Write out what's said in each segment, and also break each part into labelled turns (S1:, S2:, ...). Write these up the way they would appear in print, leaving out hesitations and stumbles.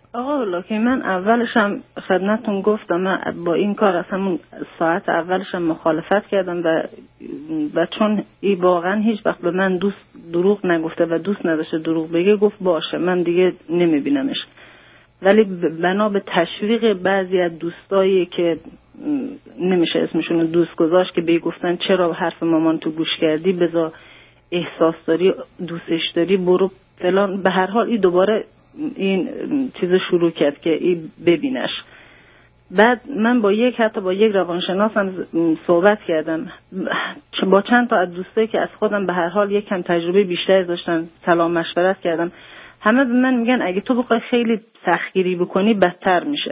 S1: آقا لکه من اولش هم خدمتتون گفتم، من با این کار اصلا ساعت اولش هم مخالفت کردم و چون این واقعا هیچ وقت به من دروغ نگفته و دوست نداشته دروغ بگه، گفت باشه من دیگه نمیبینمش. ولی بنا به تشویق بعضی از دوستایی که نمیشه اسمشون دوست گذاشت که به گفتن چرا حرف مامان تو گوش کردی، بذار احساس داری دوستش داری برو فلان، به هر حال این دوباره این چیز شروع کرد که این ببینش. بعد من حتی با یک روانشناس هم صحبت کردم، با چند تا از دوستایی که از خودم به هر حال یکم تجربه بیشتری داشتن سلام مشورت کردم. همه به من میگن اگه تو بخوای خیلی سختگیری بکنی بدتر میشه.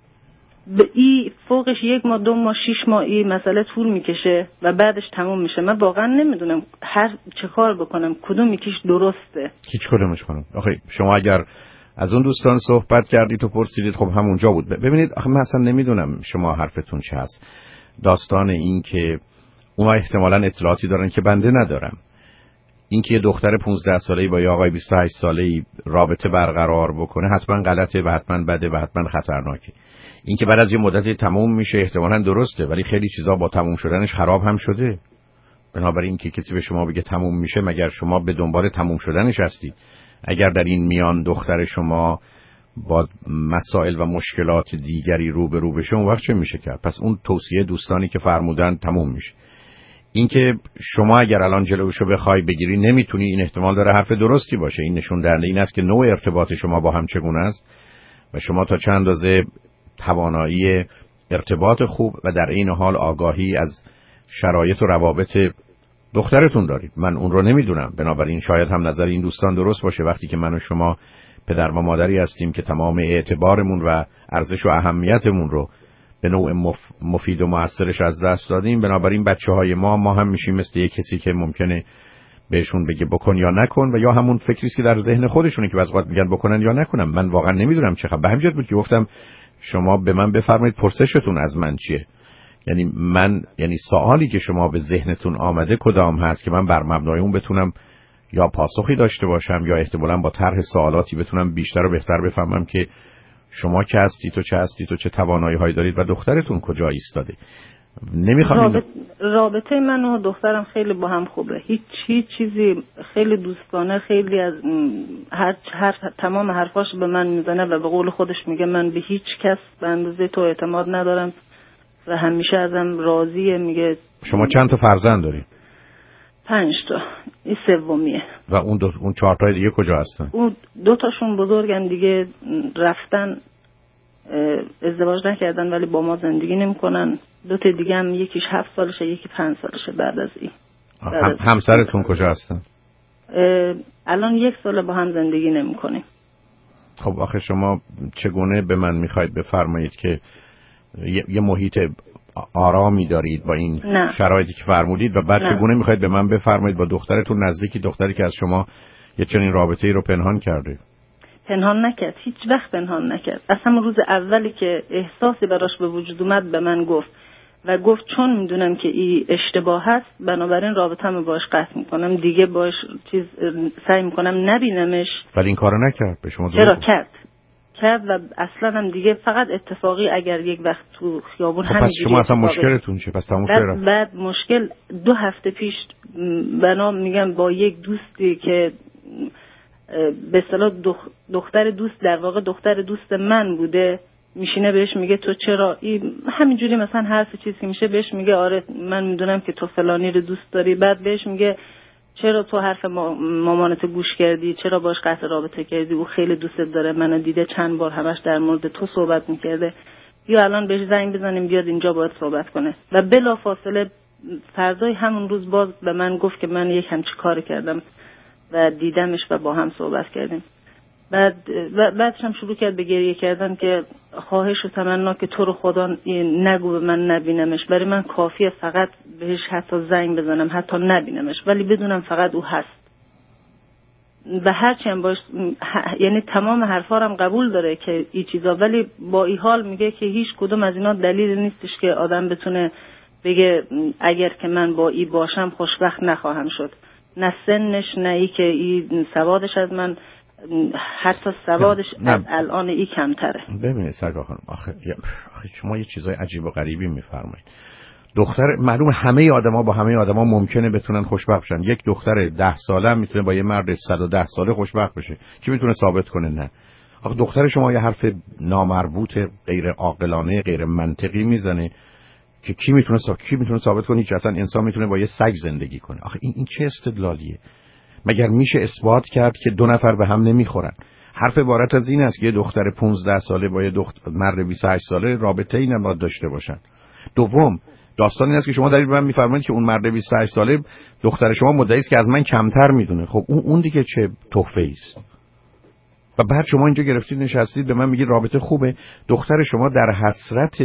S1: به این فوقش 1 ماه 2 ماه 6 ماه این مسئله طول میکشه و بعدش تموم میشه. من واقعا نمیدونم چه کار بکنم، کدوم یکیش درسته.
S2: هیچ کدومش کنم. آخه شما اگر از اون دوستان صحبت کردید و پرسیدید، خب همونجا بود. ببینید آخه من اصلا نمیدونم شما حرفتون چه هست. داستان این که اونا احتمالاً اطلاعاتی دارن که بنده ندارم. این که یه دختر 15 ساله‌ای با یه آقای 28 ساله‌ای رابطه برقرار بکنه حتما غلطه و حتما بده و حتما خطرناکه. این که بعد از یه مدتی تموم میشه احتمالاً درسته، ولی خیلی چیزا با تموم شدنش خراب هم شده. بنابراین که کسی به شما بگه تموم میشه، مگر شما به دنبال تموم شدنش هستید؟ اگر در این میان دختر شما با مسائل و مشکلات دیگری روبرو بشه، اون وقت چه میشه کرد؟ پس اون توصیه دوستانی که فرمودن تموم میشه. اینکه شما اگر الان جلوشو بخوای بگیری نمیتونی، این احتمال داره حرف درستی باشه. این نشون دهنده این است که نوع ارتباط شما با هم چگونه است و شما تا چند اندازه توانایی ارتباط خوب و در این حال آگاهی از شرایط و روابط دخترتون دارید. من اون رو نمیدونم، بنابراین شاید هم نظر این دوستان درست باشه. وقتی که من و شما پدر و مادری هستیم که تمام اعتبارمون و ارزش و اهمیتمون رو به نوع مفید و مؤثرش از دست دادیم، بنابراین بچه‌های ما هم میشیم مثل یک کسی که ممکنه بهشون بگه بکن یا نکن، و یا همون فکری که در ذهن خودشونه که بعضی وقت میگن بکنن یا نکنن. من واقعا نمیدونم چه خبر. به همین جهت بود که گفتم شما به من بفرمایید پرسشتون از من چیه. یعنی سوالی که شما به ذهنتون آمده کدام هست که من بر مبنای اون بتونم یا پاسخی داشته باشم یا احتمالاً با طرح سوالاتی بتونم بیشتر و بهتر بفهمم که شما که هستید و چه هستید و چه توانایی‌هایی دارید و دخترتون کجا ایستاده. نمیخوام
S1: رابطه من و دخترم خیلی با هم خوبه. هیچ چیزی خیلی دوستانه، خیلی از تمام حرفاش به من میزنه و به قول خودش میگه من به هیچ کس به اندازه تو اعتماد ندارم و همیشه ازم راضیه. میگه
S2: شما چند تا فرزند دارید؟
S1: 5 تا. این سومیه.
S2: و اون 4 تا دیگه کجا هستن؟
S1: اون 2 تاشون بزرگن دیگه، رفتن ازدواج نکردن ولی با ما زندگی نمیکنن. 2 تا دیگه هم یکیش 7 سالشه یکی 5 سالشه. بعد از این
S2: همسرتون کجا هستن؟
S1: الان 1 سال با هم زندگی نمیکنیم.
S2: خب آخه شما چگونه به من میخواید بفرمایید که یه محیط آرامی دارید با این شرایطی که فرمودید و بعد چگونه میخواید به من بفرمایید با دخترتون نزدیکی، دختری که از شما یه چنین رابطه‌ای رو پنهان کرده؟
S1: پنهان نکرد، هیچ وقت پنهان نکرد. از همون روز اولی که احساسی براش به وجود اومد به من گفت و گفت چون میدونم که این اشتباه هست بنابراین رابطه‌مو باش قطع میکنم، دیگه باش سعی میکنم نبینمش.
S2: ولی این کارو نکرد. به شما
S1: چرا کرد و اصلا هم دیگه فقط اتفاقی اگر یک وقت تو خیابون
S2: همینجوری. پس شما اصلا مشکلتون چیه؟ پس تموم شد.
S1: بعد مشکل 2 هفته پیش میگم با یک دوستی که به اصطلاح دختر دوست، در واقع دختر دوست من بوده، میشینه بهش میگه تو چرا همینجوری مثلا حرف چیزی که میشه بهش میگه آره من میدونم که تو فلانی رو دوست داری. بعد بهش میگه چرا تو حرف مامانت گوش کردی، چرا باش قطع رابطه کردی، او خیلی دوستت داره، منو دیده چند بار همش در مورد تو صحبت میکرده، یا الان بهش زنگ بزنیم بیاد اینجا باید صحبت کنه. و بلافاصله فردای همون روز باز به من گفت که من یک همچین کاری کردم و دیدمش و با هم صحبت کردیم. بعدش هم شروع کرد به گریه کردن که خواهش و تمنا که تو رو خدا نگو به من نبینمش، برای من کافیه فقط بهش حتی زنگ بزنم حتی نبینمش ولی بدونم فقط او هست. و هرچی هم باش یعنی تمام حرفا هم قبول داره که این چیزا، ولی با این حال میگه که هیچ کدوم از اینا دلیل نیستش که آدم بتونه بگه اگر که من با ای باشم خوشبخت نخواهم شد. نه سنش، نه ای که ای سوادش از من حتی سوادش از الان ای کمتره.
S2: ببینید سرکار خانم، آخه شما یه چیزای عجیب و غریبی میفرمایید. دختر معلوم همه آدما با همه آدما ممکنه بتونن خوشبخت بشن. یک دختر 10 ساله هم میتونه با یه مرد 110 ساله خوشبخت بشه. کی میتونه ثابت کنه نه؟ آخه دختر شما یه حرف نامربوط، غیر عاقلانه، غیر منطقی میزنه که کی میتونه ثابت کنه که اصلا انسان میتونه با یه سگ زندگی کنه؟ آخه این چه استدلالیه؟ مگر میشه اثبات کرد که دو نفر به هم نمیخورن؟ حرف عبارت از این است که یه دختر 15 ساله با یه مرد 28 ساله رابطه ای نباید داشته باشن. دوم، داستان این است که شما دارید به من میفرمایید که اون مرد 28 ساله دختر شما مدعی است که از من کمتر میدونه. خب اون دیگه چه تحفه‌ای است؟ و بعد شما اینجا گرفتید نشستید به من میگید رابطه خوبه. دختر شما در حسرت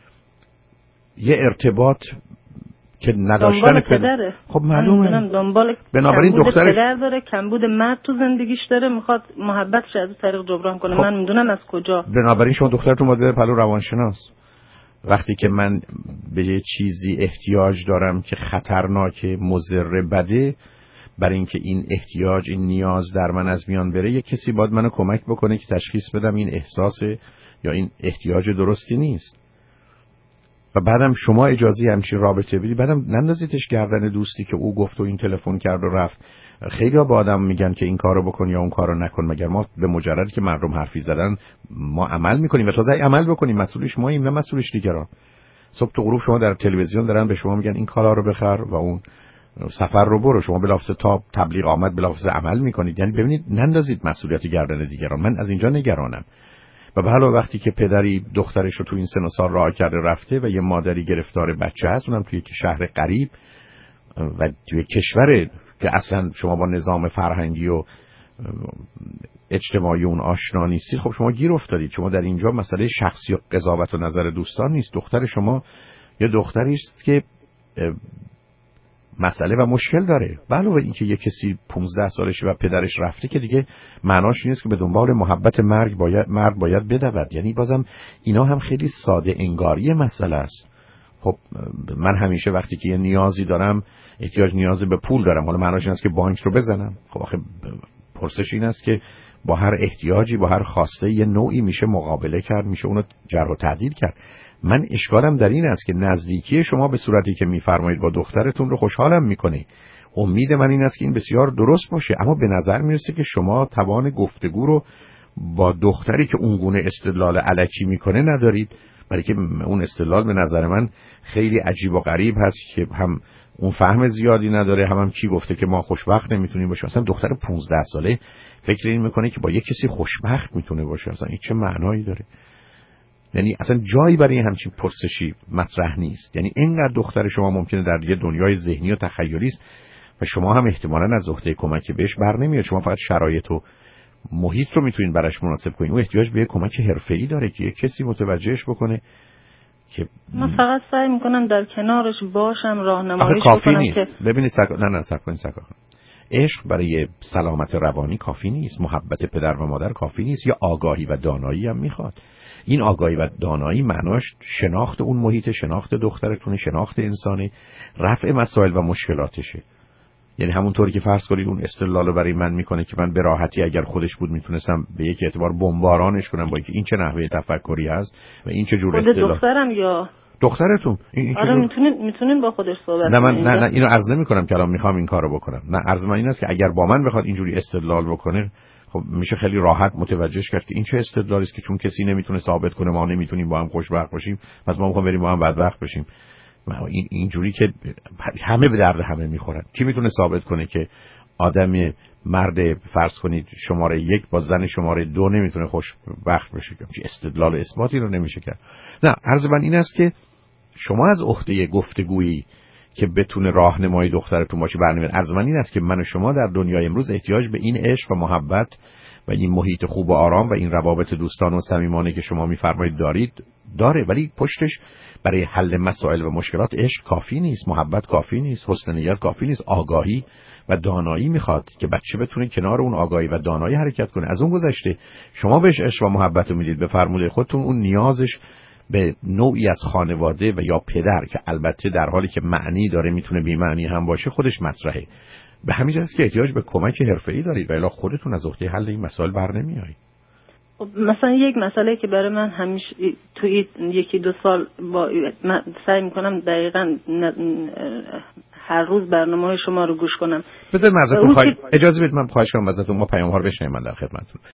S2: یه ارتباط که نداشتن
S1: پدره.
S2: خب معلومه
S1: دنبال
S2: بنابراین دخترش
S1: پدر داره، کمبود مرد تو زندگیش داره، میخواد محبتش از طریق جبران کنه. خب من میدونم از کجا. بنابراین
S2: شما دخترتون باید بره پلو روانشناس. وقتی که من به یه چیزی احتیاج دارم که خطرناکه، مضر، بده، برای اینکه این احتیاج، این نیاز در من از میان بره، یه کسی باید منو کمک بکنه که تشخیص بدم این احساس یا این احتیاج درستی نیست. و بعدم شما اجازه همچین رابطه بدی، بعدم نندازیدش گردن دوستی که او گفت و این تلفن کرد و رفت. خیلی ها با آدم میگن که این کارو بکن یا اون کارو نکن، مگر ما به مجردی که مردم حرفی زدن ما عمل میکنیم و تازه عمل بکنیم مسئولش ماییم نه مسئولش دیگران. صبح تو غروب شما در تلویزیون دارن به شما میگن این کالا رو بخر و اون سفر رو برو، شما بلافاصله تا تبلیغ آمد بلافاصله عمل میکنید. یعنی ببینید نندازید مسئولیت گردن دیگران. من از اینجا نگرانم. و به حالا وقتی که پدری دخترش رو تو این سن و سال راه کرده رفته و یه مادری گرفتار بچه هست، اونم توی شهر غریب و توی کشور که اصلا شما با نظام فرهنگی و اجتماعی اون آشنا نیستید، خب شما گیر افتادید. شما در اینجا مسئله شخصی و قضاوت و نظر دوستان نیست. دختر شما یه دختری است که مسئله و مشکل داره. علاوه اینکه یه کسی 15 سالشه و پدرش رفته که دیگه معناش نیست که به دنبال محبت مرد باید بدود. یعنی بازم اینا هم خیلی ساده انگاری مسئله است. خب من همیشه وقتی که یه نیازی دارم، نیازی به پول دارم، حالا معناش این است که بانک رو بزنم. خب آخه پرسش این است که با هر احتیاجی، با هر خواسته یه نوعی میشه مقابله کرد، میشه اونو جرح و تعدیل کرد. من اشکالم در این است که نزدیکی شما به صورتی که میفرمایید با دخترتون رو خوشحالم میکنه. امید من این است که این بسیار درست باشه، اما به نظر میرسه که شما توان گفتگو رو با دختری که اونگونه استدلال الکی میکنه ندارید، برای که اون استدلال به نظر من خیلی عجیب و غریب هست که هم اون فهم زیادی نداره، هم کی گفته که ما خوشبخت نمیتونیم باشیم. اصلا دختر 15 ساله فکر این میکنه که با یک کسی خوشبخت میتونه باشه. اصلا این چه معنایی داره؟ یعنی اصلا جایی برای همچین پرسشی مطرح نیست. یعنی اینقدر دختر شما ممکنه در یه دنیای ذهنی و تخیلی است و شما هم احتمالاً از عهده کمک بهش بر نمیاد. شما فقط شرایط و محیط رو میتونین براش مناسب کنین. اون احتیاج به کمک حرفه‌ای داره که یه کسی متوجهش بکنه که
S1: من فقط سعی میکنم در کنارش باشم، راهنماییش
S2: بکنم نیست. که ببینید عشق برای سلامت روانی کافی نیست، محبت پدر و مادر کافی نیست، یا آگاهی و دانایی هم میخواد. این آگاهی و دانایی معناش شناخت اون محیط، شناخت دخترتونه، شناخت انسانی، رفع مسائل و مشکلاتشه. یعنی همونطوری که فرض کنید اون استدلالو برای من میکنه که من به راحتی اگر خودش بود میتونستم به یک اعتبار بمبارانش کنم با اینکه این چه نحوه تفکری هست و این چه جور استدلال.
S1: دخترم یا
S2: دخترتون
S1: آره میتونین با خودش صحبت
S2: نه من نه اینو عرض نمیکنم که الان میخوام این کارو بکنم. نه، عرض من این است که اگر با من بخواد اینجوری استدلال بکنه، خب میشه خیلی راحت متوجهش کرد که این چه استدلالی است که چون کسی نمیتونه ثابت کنه ما نمیتونیم با هم خوشبخت باشیم، پس ما میخوام بریم با هم بدبخت بشیم. اینجوری که همه به درد همه میخورن. کی میتونه ثابت کنه که آدم مرد فرض کنید شماره 1 با زن شماره 2 نمیتونه خوشبخت بشه؟ که استدلال اثباتی رو نمیشه کرد. نه، عرض من این است که شما از عهده گفتگویی که بتونه راهنمای دخترتون باشه برنامه. عرض من این است که من و شما در دنیای امروز احتیاج به این عشق و محبت و این محیط خوب و آرام و این روابط دوستانه و صمیمانه که شما میفرمایید داره، ولی پشتش برای حل مسائل و مشکلات عشق کافی نیست، محبت کافی نیست، حسن نیت کافی نیست، آگاهی و دانایی میخواد که بچه بتونه کنار اون آگاهی و دانایی حرکت کنه. از اون گذشته شما بهش عشق و محبت رو میدید، به فرموده خودتون اون نیازش به نوعی از خانواده و یا پدر که البته در حالی که معنی داره میتونه بی معنی هم باشه خودش مطرحه. به همین جاست که احتیاج به کمک حرفه‌ای دارید و الا خودتون از عهده حل این مسائل برنمیایید.
S1: مثلا یک مسئله که برای من همیشه توی یکی دو سال من سعی میکنم دقیقاً هر روز برنامه شما رو گوش کنم.
S2: بذار من ازتون اجازه بدید من خواهش کنم ازتون ما پیام ها رو بشنویم، من در خدمتتون.